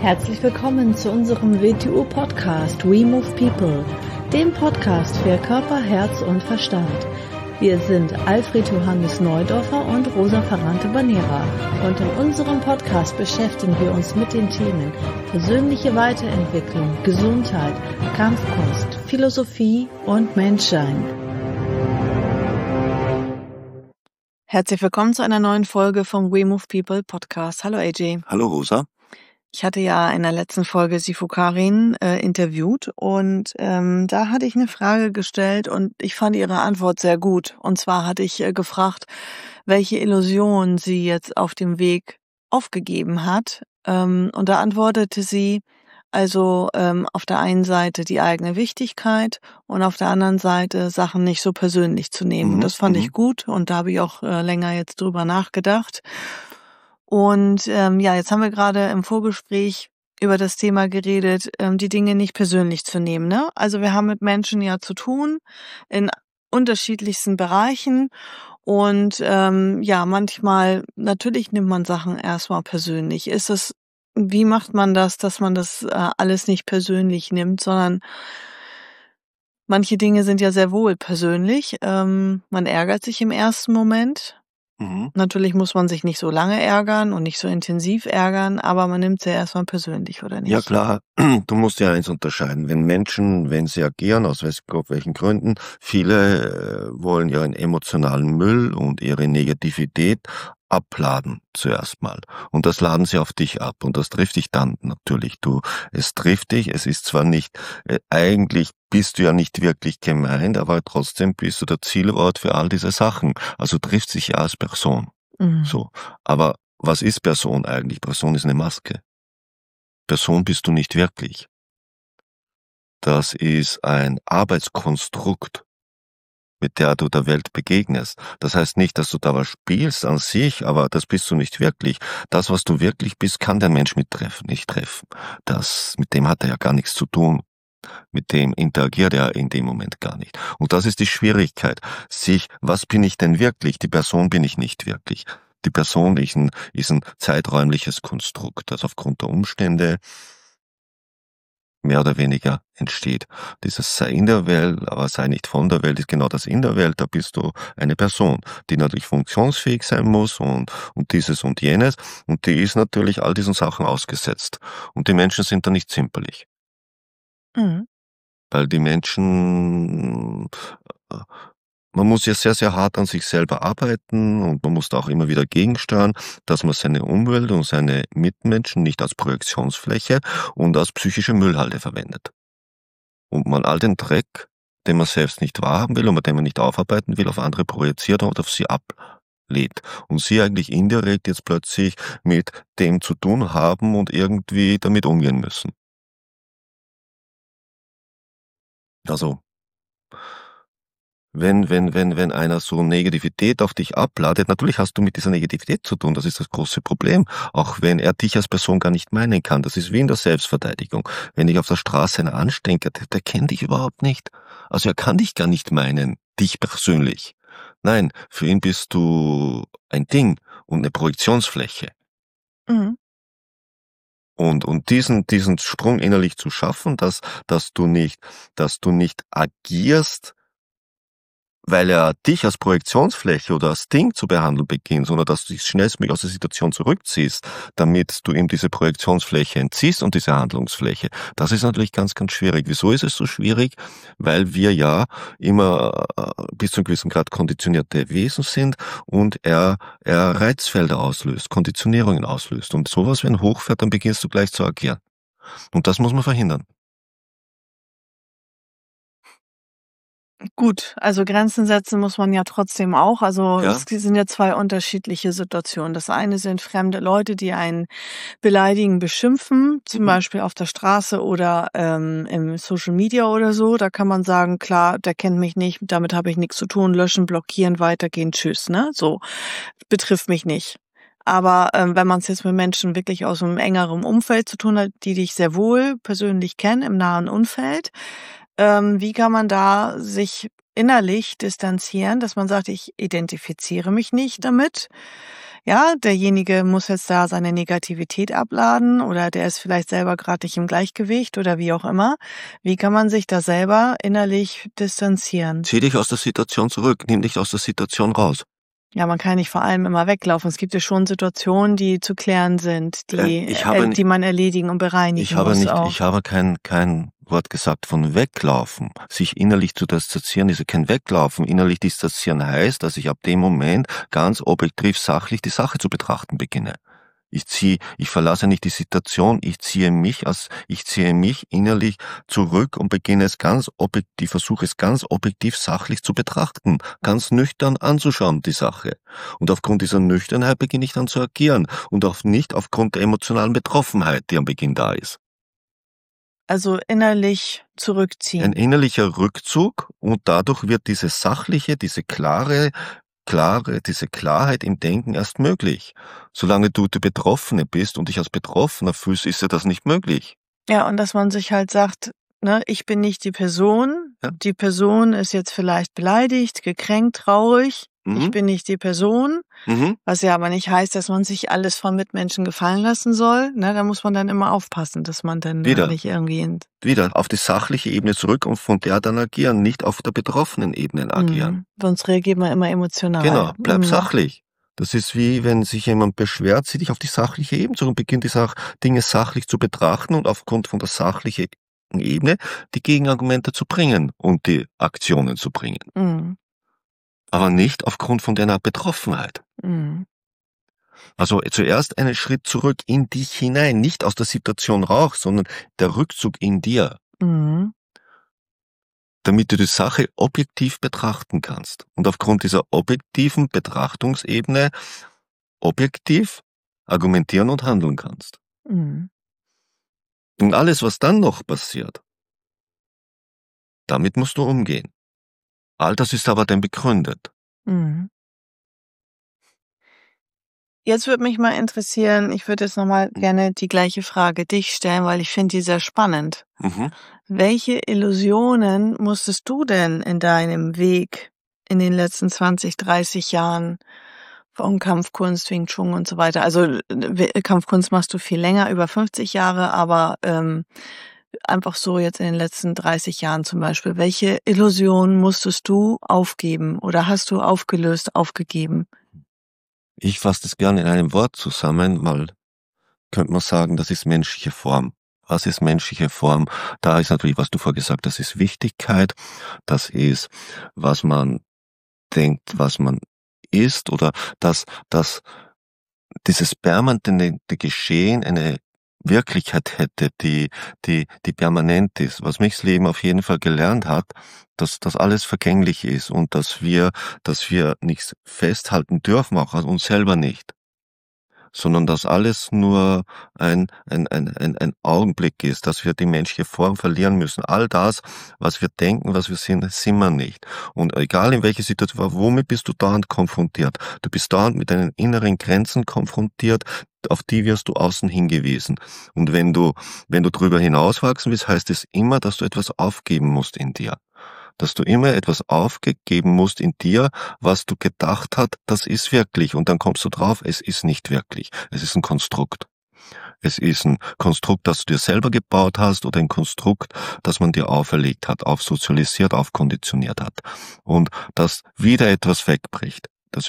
Herzlich willkommen zu unserem WTU-Podcast We Move People, dem Podcast für Körper, Herz und Verstand. Wir sind Alfred Johannes Neudorfer und Rosa Ferrante-Banera und in unserem Podcast beschäftigen wir uns mit den Themen persönliche Weiterentwicklung, Gesundheit, Kampfkunst, Philosophie und Menschsein. Herzlich willkommen zu einer neuen Folge vom We Move People Podcast. Hallo AJ. Hallo Rosa. Ich hatte ja in der letzten Folge Sifu Karin interviewt und da hatte ich eine Frage gestellt und ich fand ihre Antwort sehr gut. Und zwar hatte ich gefragt, welche Illusion sie jetzt auf dem Weg aufgegeben hat. Und da antwortete sie, also auf der einen Seite die eigene Wichtigkeit und auf der anderen Seite Sachen nicht so persönlich zu nehmen. Und das fand ich gut und da habe ich auch länger jetzt drüber nachgedacht. Und jetzt haben wir gerade im Vorgespräch über das Thema geredet, die Dinge nicht persönlich zu nehmen, ne? Also wir haben mit Menschen ja zu tun in unterschiedlichsten Bereichen und manchmal, natürlich nimmt man Sachen erstmal persönlich. Wie macht man das, dass man das alles nicht persönlich nimmt, sondern manche Dinge sind ja sehr wohl persönlich. Man ärgert sich im ersten Moment. Natürlich muss man sich nicht so lange ärgern und nicht so intensiv ärgern, aber man nimmt es ja erstmal persönlich, oder nicht? Ja klar, du musst ja eins unterscheiden. Wenn Menschen, wenn sie agieren, aus welchen Gründen, viele wollen ihren emotionalen Müll und ihre Negativität abladen zuerst mal. Und das laden sie auf dich ab. Und das trifft dich dann natürlich. Es trifft dich, es ist zwar nicht, eigentlich bist du ja nicht wirklich gemeint, aber trotzdem bist du der Zielort für all diese Sachen. Also trifft sich ja als Person. So. Aber was ist Person eigentlich? Person ist eine Maske. Person bist du nicht wirklich. Das ist ein Arbeitskonstrukt, mit der du der Welt begegnest. Das heißt nicht, dass du da was spielst an sich, aber das bist du nicht wirklich. Das, was du wirklich bist, kann der Mensch nicht treffen. Mit dem hat er ja gar nichts zu tun. Mit dem interagiert er in dem Moment gar nicht. Und das ist die Schwierigkeit. Was bin ich denn wirklich? Die Person bin ich nicht wirklich. Die Person ist ein zeiträumliches Konstrukt, das aufgrund der Umstände mehr oder weniger entsteht. Dieses sei in der Welt, aber sei nicht von der Welt, ist genau das in der Welt, da bist du eine Person, die natürlich funktionsfähig sein muss und dieses und jenes und die ist natürlich all diesen Sachen ausgesetzt. Und die Menschen sind da nicht zimperlich. Weil die Menschen, man muss ja sehr, sehr hart an sich selber arbeiten und man muss da auch immer wieder gegensteuern, dass man seine Umwelt und seine Mitmenschen nicht als Projektionsfläche und als psychische Müllhalde verwendet. Und man all den Dreck, den man selbst nicht wahrhaben will und den man nicht aufarbeiten will, auf andere projiziert und auf sie ablehnt. Und sie eigentlich indirekt jetzt plötzlich mit dem zu tun haben und irgendwie damit umgehen müssen. Also, wenn einer so Negativität auf dich abladet, natürlich hast du mit dieser Negativität zu tun, das ist das große Problem. Auch wenn er dich als Person gar nicht meinen kann, das ist wie in der Selbstverteidigung. Wenn ich auf der Straße einen anstinke, der kennt dich überhaupt nicht. Also er kann dich gar nicht meinen, dich persönlich. Nein, für ihn bist du ein Ding und eine Projektionsfläche. Und diesen Sprung innerlich zu schaffen, dass du nicht agierst, weil er dich als Projektionsfläche oder als Ding zu behandeln beginnt, sondern dass du dich schnellstmöglich aus der Situation zurückziehst, damit du ihm diese Projektionsfläche entziehst und diese Handlungsfläche. Das ist natürlich ganz, ganz schwierig. Wieso ist es so schwierig? Weil wir ja immer bis zu einem gewissen Grad konditionierte Wesen sind und er Reizfelder auslöst, Konditionierungen auslöst. Und sowas, wenn hochfährt, dann beginnst du gleich zu agieren. Und das muss man verhindern. Gut, also Grenzen setzen muss man ja trotzdem auch. Also Ja. es sind ja zwei unterschiedliche Situationen. Das eine sind fremde Leute, die einen beleidigen, beschimpfen, zum Beispiel auf der Straße oder im Social Media oder so. Da kann man sagen, klar, der kennt mich nicht, damit habe ich nichts zu tun, löschen, blockieren, weitergehen, tschüss, ne? So, betrifft mich nicht. Aber wenn man es jetzt mit Menschen wirklich aus einem engeren Umfeld zu tun hat, die dich sehr wohl persönlich kennen, im nahen Umfeld, wie kann man da sich innerlich distanzieren, dass man sagt, ich identifiziere mich nicht damit. ja, derjenige muss jetzt da seine Negativität abladen oder der ist vielleicht selber gerade nicht im Gleichgewicht oder wie auch immer. Wie kann man sich da selber innerlich distanzieren? Zieh dich aus der Situation zurück, nimm dich aus der Situation raus. Ja, man kann nicht vor allem immer weglaufen. Es gibt ja schon Situationen, die zu klären sind, die man erledigen und bereinigen muss auch. Ich habe kein Wort gesagt von weglaufen. Sich innerlich zu distanzieren ist ja kein Weglaufen. Innerlich distanzieren heißt, dass ich ab dem Moment ganz objektiv sachlich die Sache zu betrachten beginne. Ich verlasse nicht die Situation, ich ziehe mich innerlich zurück und beginne es ganz objektiv, versuche es ganz objektiv sachlich zu betrachten, ganz nüchtern anzuschauen, die Sache. Und aufgrund dieser Nüchternheit beginne ich dann zu agieren und auch nicht aufgrund der emotionalen Betroffenheit, die am Beginn da ist. Also innerlich zurückziehen. Ein innerlicher Rückzug und dadurch wird diese sachliche, diese Klarheit im Denken erst möglich. Solange du der Betroffene bist und dich als Betroffener fühlst, ist ja das nicht möglich. Ja, und dass man sich halt sagt, ne, ich bin nicht die Person. Ja. Die Person ist jetzt vielleicht beleidigt, gekränkt, traurig. Ich bin nicht die Person. Was ja aber nicht heißt, dass man sich alles von Mitmenschen gefallen lassen soll. Ne, da muss man dann immer aufpassen, dass man dann nicht irgendwie wieder auf die sachliche Ebene zurück und von der dann agieren, nicht auf der betroffenen Ebene agieren. Sonst reagiert man immer emotional. Genau, bleib sachlich. Das ist wie, wenn sich jemand beschwert, zieh dich auf die sachliche Ebene zurück und beginnt die Dinge sachlich zu betrachten und aufgrund von der sachlichen Ebene die Gegenargumente zu bringen und die Aktionen zu bringen. Aber nicht aufgrund von deiner Betroffenheit. Also zuerst einen Schritt zurück in dich hinein, nicht aus der Situation raus, sondern der Rückzug in dir. Damit du die Sache objektiv betrachten kannst und aufgrund dieser objektiven Betrachtungsebene objektiv argumentieren und handeln kannst. Und alles, was dann noch passiert, damit musst du umgehen. All das ist aber dann begründet. Jetzt würde mich mal interessieren, ich würde jetzt nochmal gerne die gleiche Frage dich stellen, weil ich finde die sehr spannend. Welche Illusionen musstest du denn in deinem Weg in den letzten 20, 30 Jahren von Kampfkunst, Wing Chun und so weiter? Also Kampfkunst machst du viel länger, über 50 Jahre, aber einfach so jetzt in den letzten 30 Jahren zum Beispiel. Welche Illusionen musstest du aufgeben oder hast du aufgelöst, aufgegeben? Ich fasse das gerne in einem Wort zusammen, weil könnte man sagen, das ist menschliche Form. Was ist menschliche Form? Da ist natürlich, was du vorher gesagt hast, das ist Wichtigkeit. Das ist, was man denkt, was man ist oder dass dieses permanente Geschehen eine Wirklichkeit hätte, die permanent ist. Was mich das Leben auf jeden Fall gelernt hat, dass das alles vergänglich ist und dass wir nichts festhalten dürfen, auch an uns selber nicht, sondern dass alles nur ein Augenblick ist, dass wir die menschliche Form verlieren müssen. All das, was wir denken, was wir sind wir nicht. Und egal in welcher Situation, womit bist du dauernd konfrontiert? Du bist dauernd mit deinen inneren Grenzen konfrontiert, auf die wirst du außen hingewiesen. Und wenn du drüber hinauswachsen willst, heißt es immer, dass du etwas aufgeben musst in dir. Dass du immer etwas aufgegeben musst in dir, was du gedacht hast, das ist wirklich. Und dann kommst du drauf, es ist nicht wirklich. Es ist ein Konstrukt. Es ist ein Konstrukt, das du dir selber gebaut hast oder ein Konstrukt, das man dir auferlegt hat, aufsozialisiert, aufkonditioniert hat. Und dass wieder etwas wegbricht. Dass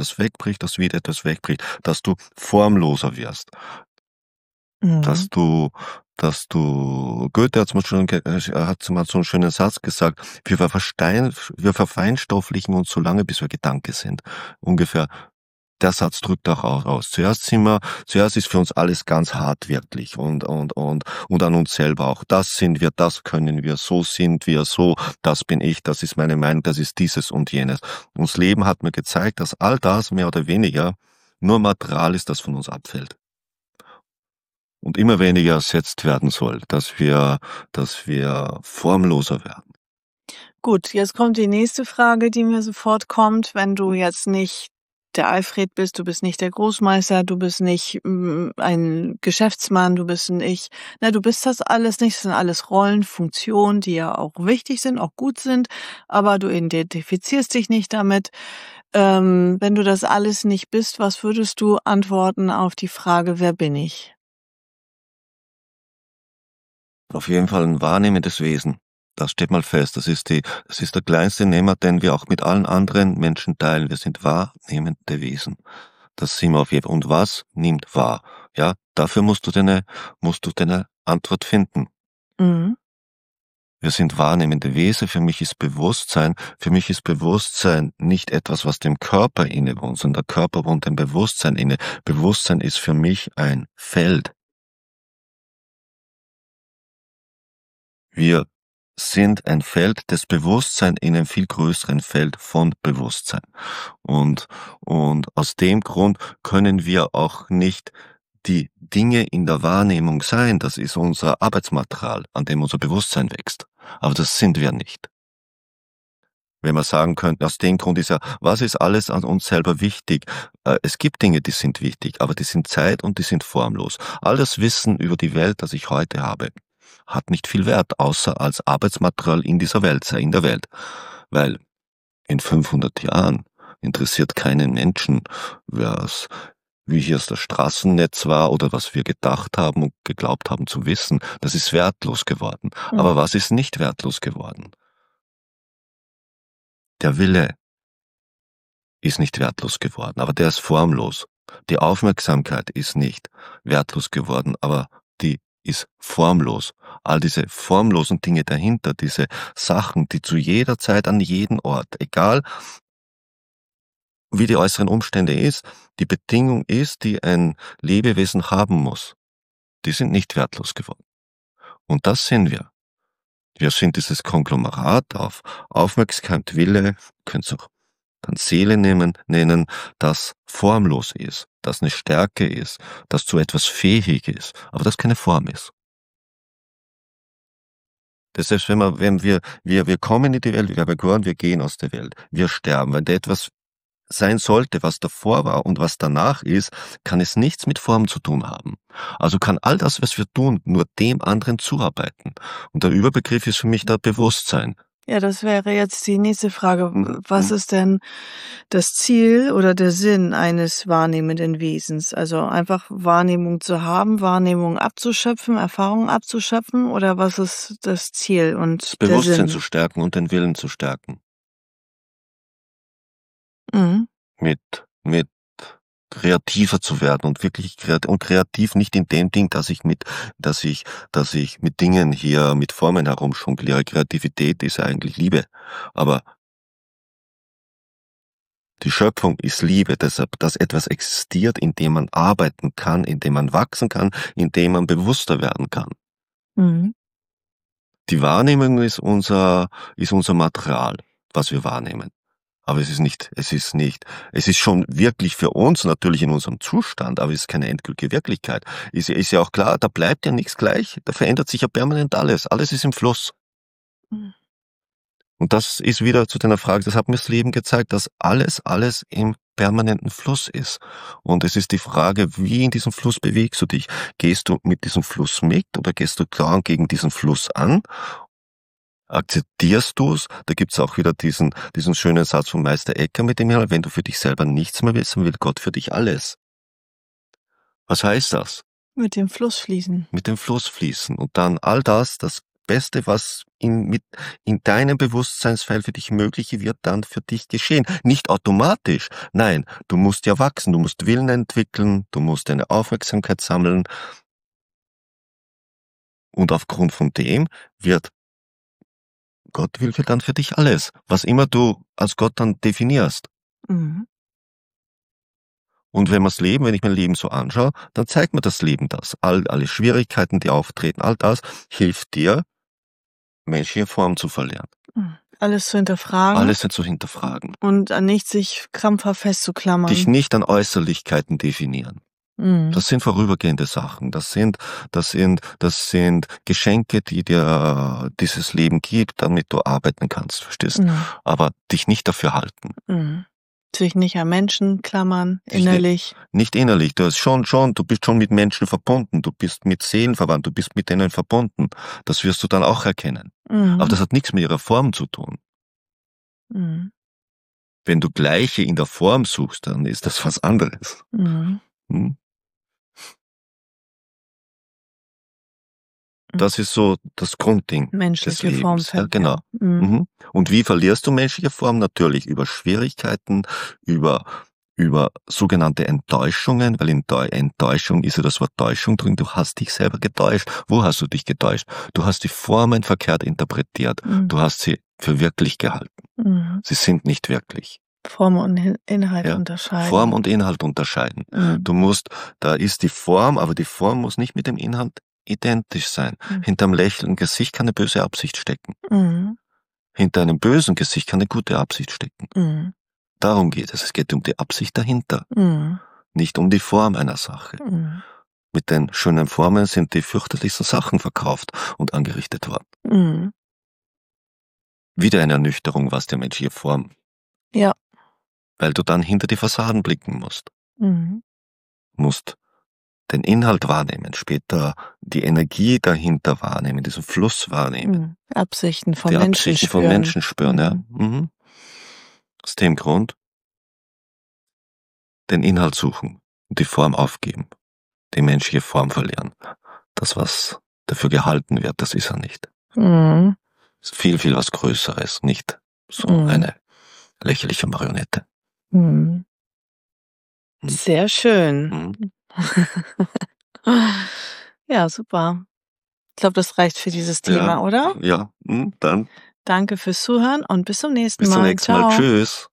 du formloser wirst. Dass du, Goethe hat mal so einen schönen Satz gesagt, wir verfeinstofflichen uns so lange, bis wir Gedanke sind. Ungefähr, der Satz drückt auch aus. Zuerst ist für uns alles ganz hart wirklich und an uns selber auch. Das sind wir, das können wir, so sind wir, so, das bin ich, das ist meine Meinung, das ist dieses und jenes. Und das Leben hat mir gezeigt, dass all das mehr oder weniger nur Material ist, das von uns abfällt. Und immer weniger ersetzt werden soll, dass wir formloser werden. Gut, jetzt kommt die nächste Frage, die mir sofort kommt, wenn du jetzt nicht der Alfred bist, du bist nicht der Großmeister, du bist nicht ein Geschäftsmann, du bist das alles nicht, das sind alles Rollen, Funktionen, die ja auch wichtig sind, auch gut sind, aber du identifizierst dich nicht damit. Wenn du das alles nicht bist, was würdest du antworten auf die Frage: „Wer bin ich?“ Auf jeden Fall ein wahrnehmendes Wesen. Das steht mal fest. Das ist der kleinste Nenner, den wir auch mit allen anderen Menschen teilen. Wir sind wahrnehmende Wesen. Das sind wir auf jeden Fall. Und was nimmt wahr? Ja, dafür musst du deine Antwort finden. Mhm. Wir sind wahrnehmende Wesen. Für mich ist Bewusstsein nicht etwas, was dem Körper innewohnt, sondern der Körper wohnt dem Bewusstsein inne. Bewusstsein ist für mich ein Feld. Wir sind ein Feld des Bewusstseins in einem viel größeren Feld von Bewusstsein. Und aus dem Grund können wir auch nicht die Dinge in der Wahrnehmung sein. Das ist unser Arbeitsmaterial, an dem unser Bewusstsein wächst. Aber das sind wir nicht. Wenn wir sagen könnten, aus dem Grund ist ja, was ist alles an uns selber wichtig? Es gibt Dinge, die sind wichtig, aber die sind zeit- und die sind formlos. All das Wissen über die Welt, das ich heute habe, hat nicht viel Wert, außer als Arbeitsmaterial in dieser Welt, sei in der Welt. Weil in 500 Jahren interessiert keinen Menschen, wie hier das Straßennetz war oder was wir gedacht haben und geglaubt haben zu wissen. Das ist wertlos geworden. Mhm. Aber was ist nicht wertlos geworden? Der Wille ist nicht wertlos geworden, aber der ist formlos. Die Aufmerksamkeit ist nicht wertlos geworden, aber die ist formlos. All diese formlosen Dinge dahinter, diese Sachen, die zu jeder Zeit an jedem Ort, egal wie die äußeren Umstände ist, die Bedingung ist, die ein Lebewesen haben muss, die sind nicht wertlos geworden. Und das sind wir. Wir sind dieses Konglomerat auf Aufmerksamkeit, Wille, können es auch dann Seele nennen, das formlos ist, das eine Stärke ist, das zu etwas fähig ist, aber das keine Form ist. Das heißt, wenn wir kommen in die Welt, wir haben gehört, wir gehen aus der Welt, wir sterben. Wenn da etwas sein sollte, was davor war und was danach ist, kann es nichts mit Form zu tun haben. Also kann all das, was wir tun, nur dem anderen zuarbeiten. Und der Überbegriff ist für mich da Bewusstsein. Ja, das wäre jetzt die nächste Frage. Was Mhm. ist denn das Ziel oder der Sinn eines wahrnehmenden Wesens? Also einfach Wahrnehmung zu haben, Wahrnehmung abzuschöpfen, Erfahrung abzuschöpfen oder was ist das Ziel und Das der Bewusstsein Sinn? zu stärken und den Willen zu stärken. Mhm. Mit kreativer zu werden und wirklich kreativ nicht in dem Ding, dass ich mit Dingen hier, mit Formen herumjongliere. Kreativität ist ja eigentlich Liebe. Aber die Schöpfung ist Liebe, deshalb, dass etwas existiert, in dem man arbeiten kann, in dem man wachsen kann, in dem man bewusster werden kann. Mhm. Die Wahrnehmung ist unser Material, was wir wahrnehmen. Aber es ist schon wirklich für uns natürlich in unserem Zustand, aber es ist keine endgültige Wirklichkeit. Ist ja auch klar, da bleibt ja nichts gleich, da verändert sich ja permanent alles. Alles ist im Fluss. Mhm. Und das ist wieder zu deiner Frage, das hat mir das Leben gezeigt, dass alles im permanenten Fluss ist. Und es ist die Frage, wie in diesem Fluss bewegst du dich? Gehst du mit diesem Fluss mit oder gehst du klar gegen diesen Fluss an? Akzeptierst du's? Da gibt's auch wieder diesen schönen Satz von Meister Eckhart mit dem wenn du für dich selber nichts mehr willst, dann will Gott für dich alles. Was heißt das? Mit dem Fluss fließen. Mit dem Fluss fließen und dann all das Beste, was in deinem Bewusstseinsfeld für dich mögliche wird, dann für dich geschehen. Nicht automatisch. Nein, du musst ja wachsen, du musst Willen entwickeln, du musst deine Aufmerksamkeit sammeln. Und aufgrund von dem wird Gott will dann für dich alles, was immer du als Gott dann definierst. Mhm. Und wenn ich mein Leben so anschaue, dann zeigt mir das Leben das. Alle Schwierigkeiten, die auftreten, all das hilft dir, menschliche Form zu verlieren. Mhm. Alles zu hinterfragen Alles zu hinterfragen. und an nichts sich krampfhaft festzuklammern. Dich nicht an Äußerlichkeiten definieren. Mhm. Das sind vorübergehende Sachen. Das sind Geschenke, die dir dieses Leben gibt, damit du arbeiten kannst, verstehst? Mhm. Aber dich nicht dafür halten. Mhm. Sich nicht an Menschen klammern, innerlich. Nicht innerlich. Du bist schon mit Menschen verbunden. Du bist mit Seelen verwandt. Du bist mit denen verbunden. Das wirst du dann auch erkennen. Mhm. Aber das hat nichts mit ihrer Form zu tun. Mhm. Wenn du Gleiche in der Form suchst, dann ist das was anderes. Mhm. Hm? Das ist so das Grundding des Menschliche Form Lebens. Ja, fällt, genau. ja. Mhm. Mhm. Und wie verlierst du menschliche Form? Natürlich über Schwierigkeiten, über sogenannte Enttäuschungen, weil in Enttäuschung ist ja das Wort Täuschung drin. Du hast dich selber getäuscht. Wo hast du dich getäuscht? Du hast die Formen verkehrt interpretiert. Mhm. Du hast sie für wirklich gehalten. Mhm. Sie sind nicht wirklich. Form und Inhalt Ja, unterscheiden. Form und Inhalt unterscheiden. Mhm. Du musst, da ist die Form, aber die Form muss nicht mit dem Inhalt identisch sein. Mhm. Hinter einem lächelnden Gesicht kann eine böse Absicht stecken. Mhm. Hinter einem bösen Gesicht kann eine gute Absicht stecken. Mhm. Darum geht es. Es geht um die Absicht dahinter, Mhm. nicht um die Form einer Sache. Mhm. Mit den schönen Formen sind die fürchterlichsten Sachen verkauft und angerichtet worden. Mhm. Wieder eine Ernüchterung, was der menschliche Form. Ja. Weil du dann hinter die Fassaden blicken musst. Mhm. Musst den Inhalt wahrnehmen, später die Energie dahinter wahrnehmen, diesen Fluss wahrnehmen. Mhm. Absichten von Die Menschen Absichten spüren. von Menschen spüren, ja. Mhm. Aus dem Grund den Inhalt suchen und die Form aufgeben, die menschliche Form verlieren. Das, was dafür gehalten wird, das ist er nicht. Mhm. Ist viel, viel was Größeres, nicht so Mhm. eine lächerliche Marionette. Mhm. Mhm. Sehr schön. Mhm. Ja, super. Ich glaube, das reicht für dieses Thema, Ja, oder? ja, dann Danke fürs Zuhören und bis zum nächsten bis zum Mal. nächsten Mal. Ciao. Tschüss.